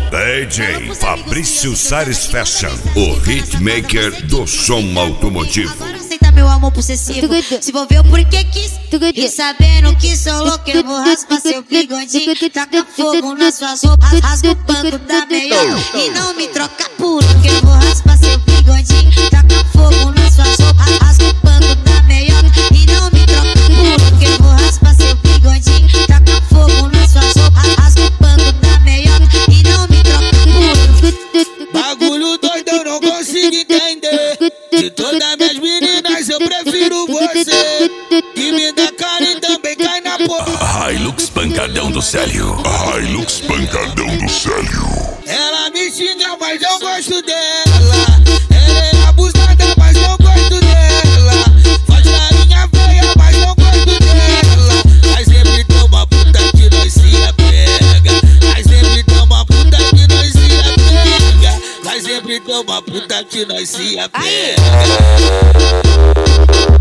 DJ Fabrício Sares Fashion, o hitmaker do som automotivo. Aceita meu amor possessivo, se envolveu porque quis. E sabendo que sou louco, eu vou raspar seu bigodinho. Taca fogo nas suas roupas, rasga o banco da melhor. E não me troca por que eu vou raspar seu bigodinho. Taca fogo nas suas roupas, rasga o banco da melhor. E não me troca por que eu vou raspar seu bigodinho. Taca fogo nas suas roupas, rasga o banco da melhor. E não me troca por. Bagulho doido eu não consigo entender. De todas minhas meninas eu prefiro você. Que me dá cara e também cai na porra. Hilux pancadão do Célio. Hilux pancadão do Célio. Ela me xinga, mas eu gosto dela. Ela é abusada, mas eu gosto dela. Faz carinha feia, mas eu gosto dela. Mas sempre toma puta que nós se apega. Mas sempre toma puta que nós se apega. Mas sempre toma puta que nós se apega.